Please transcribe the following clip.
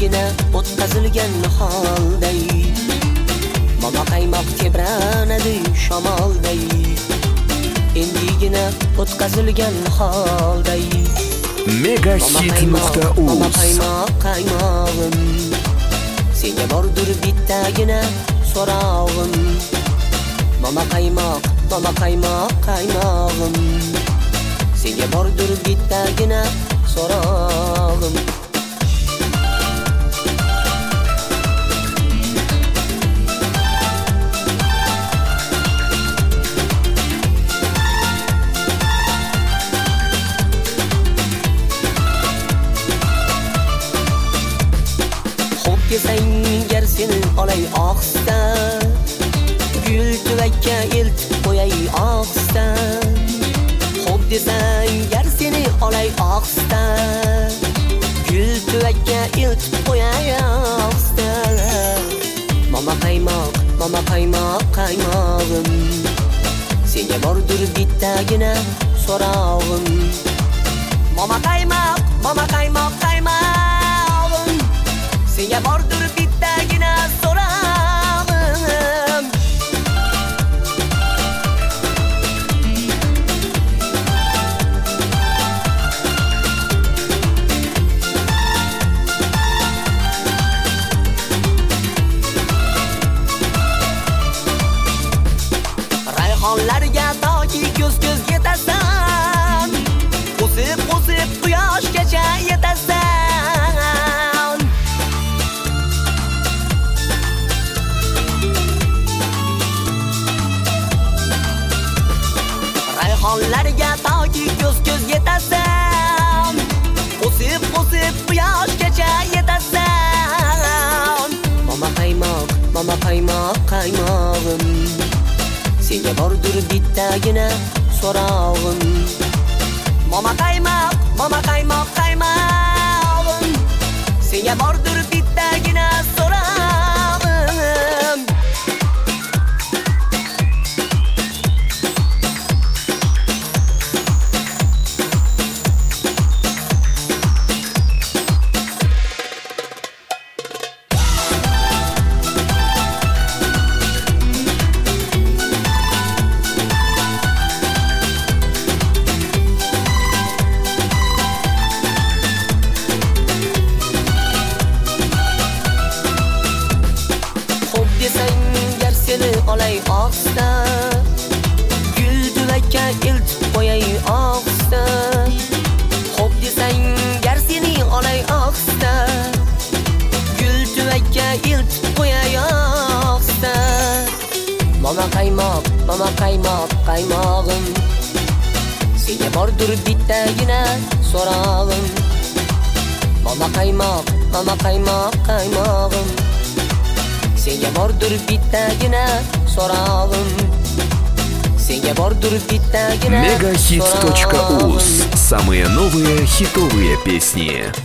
endigina o'tkazilgan holday, momaqaymoq tebranadi shamolday, endigina o'tkazilgan holday. Megahit.uz Momaqaymoq qaymog'im, senga bordir bittagina so'rog'im. Momaqaymoq qaymog'im, senga bordir bittagina so'rog'im. Xo'p desang gar seni olay ohista, gul tuvakka eltib qo'yay ohista. Xo'p desang gar seni olay ohista, gul tuvakka eltib qo'yay ohista. Momaqaymoq qaymog'im, senga bordir bittagina so'rog'im. Momaqaymoq qaymog'im, senga bordir bittagina so'rog'im. Rayhonlarga toki ko'z yetasan, o'sib quyoshgacha yetasan. Rayhonlarga toki ko'z yetasan, o'sib quyoshgacha yetasan. Momaqaymoq qaymog'im, senga bordir bittagina so'rog'im. Momaqaymoq qaymog'im, senga bordir bittagina so'rog'im. Desang seni olay ohista, gul tuvakka eltib qo'yay ohista. Xo'p desang seni olay ohista, gul tuvakka eltib qo'yay ohista. Momaqaymoq qaymog'im, senga bordir bittagina so'rog'im. Momaqaymoq qaymog'im, senga bordir bittagina so'rog'im. Senga bordir bittagina Megahit.uz. Самые новые хитовые песни.